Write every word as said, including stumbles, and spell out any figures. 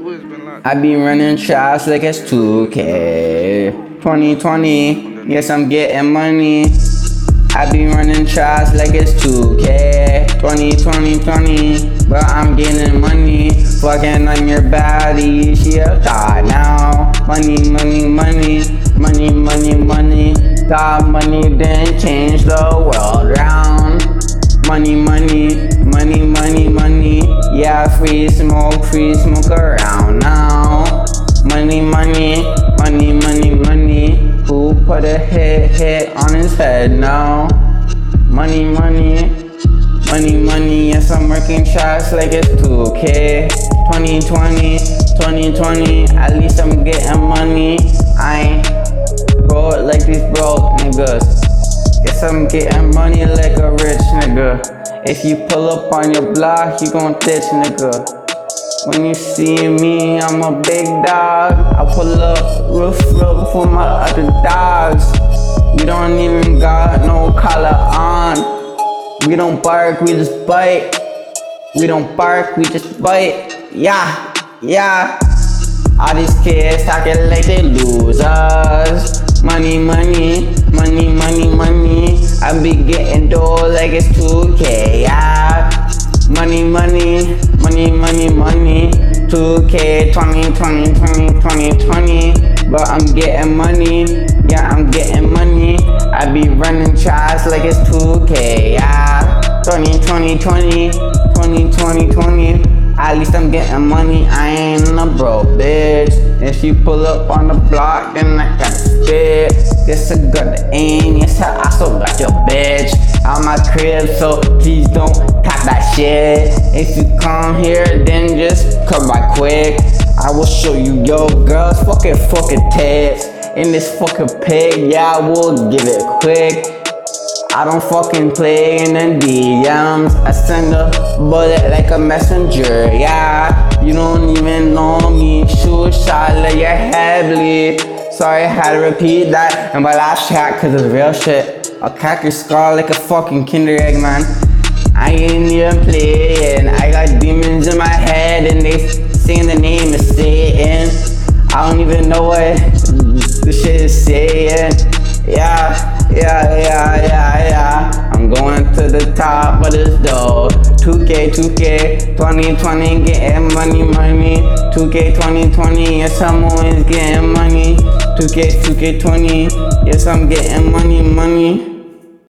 I be running traps like it's two K. twenty twenty, yes, I'm getting money. I be running traps like it's two K. twenty, twenty, twenty, but I'm getting money. Fucking on your body, she a thought now. Money, money, money, money, money, money. Thought money didn't change the world round. Money, money, money, money, money. Yeah, free smoke, free smoke around now. Money, money, money, money, money. Who put a hit, hit on his head now? Money, money, money, money. Yes, I'm working traps like it's two K. twenty twenty, twenty twenty. At least I'm getting money. I ain't broke like these broke niggas. Guess I'm getting money like a rich nigga. If you pull up on your block, you gon' ditch, nigga. When you see me, I'm a big dog. I pull up roof roof for my other dogs. We don't even got no collar on. We don't bark, we just bite. We don't bark, we just bite. Yeah, yeah. All these kids talking like they losers. Money, money, money, money, money. I be getting dough like it's two K, yeah. Money, money, money, money, money. two K, twenty, twenty, twenty, twenty, twenty. But I'm getting money, yeah, I'm getting money. I be running traps like it's two K, yeah. twenty, twenty, twenty, twenty, twenty, twenty. At least I'm getting money, I ain't a broke bitch. If you pull up on the block, then I can spit. Guess I got the aim, yes I also got your bitch out my crib, so please don't talk that shit. If you come here, then just come back quick. I will show you your girl's fucking fucking tits in this fucking pig, yeah, I will give it quick. I don't fucking play in the D Ms. I send a bullet like a messenger, yeah. You don't even know me. Shoot shot, let your head bleed. Sorry, I had to repeat that in my last track, cause it's real shit. I'll crack your skull like a fucking Kinder Egg, man. I ain't even playing. I got demons in my head and they saying the name is Satan. I don't even know what the shit is saying. Yeah, yeah, yeah, yeah, yeah. I'm going to the top of this dough. two K, two K, twenty twenty, getting money, money. two K, twenty twenty, yes, I'm always getting money. two K, two K, twenty, yes, I'm getting money, money.